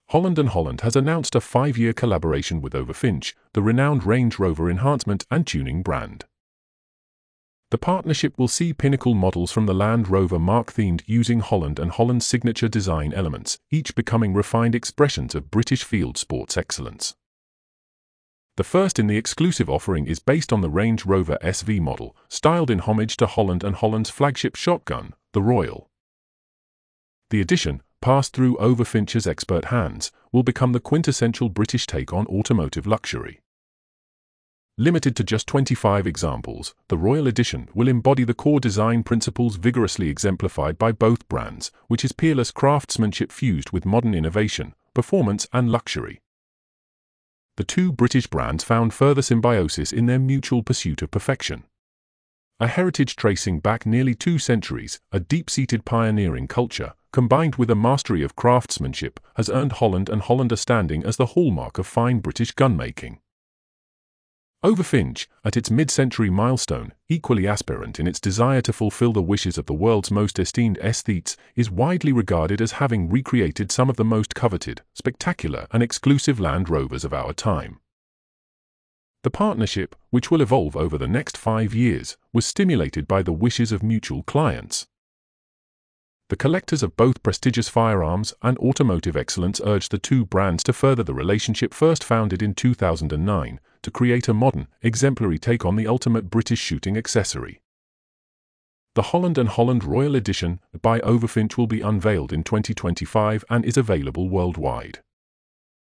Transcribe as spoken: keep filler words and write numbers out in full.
Holland and Holland has announced a five-year collaboration with Overfinch, the renowned Range Rover enhancement and tuning brand. The partnership will see pinnacle models from the Land Rover Mark themed using Holland and Holland's signature design elements, each becoming refined expressions of British field sports excellence. The first in the exclusive offering is based on the Range Rover S V model, styled in homage to Holland and Holland's flagship shotgun, the Royal. The addition, passed through Overfinch's expert hands, will become the quintessential British take on automotive luxury. Limited to just twenty-five examples, the Royal Edition will embody the core design principles vigorously exemplified by both brands, which is peerless craftsmanship fused with modern innovation, performance and luxury. The two British brands found further symbiosis in their mutual pursuit of perfection. A heritage tracing back nearly two centuries, a deep-seated pioneering culture, combined with a mastery of craftsmanship, has earned Holland and Holland a standing as the hallmark of fine British gunmaking. Overfinch, at its mid-century milestone, equally aspirant in its desire to fulfill the wishes of the world's most esteemed aesthetes, is widely regarded as having recreated some of the most coveted, spectacular and exclusive Land Rovers of our time. The partnership, which will evolve over the next five years, was stimulated by the wishes of mutual clients. The collectors of both prestigious firearms and automotive excellence urged the two brands to further the relationship first founded in two thousand nine, to create a modern, exemplary take on the ultimate British shooting accessory. The Holland and Holland Royal Edition by Overfinch will be unveiled in twenty twenty-five and is available worldwide.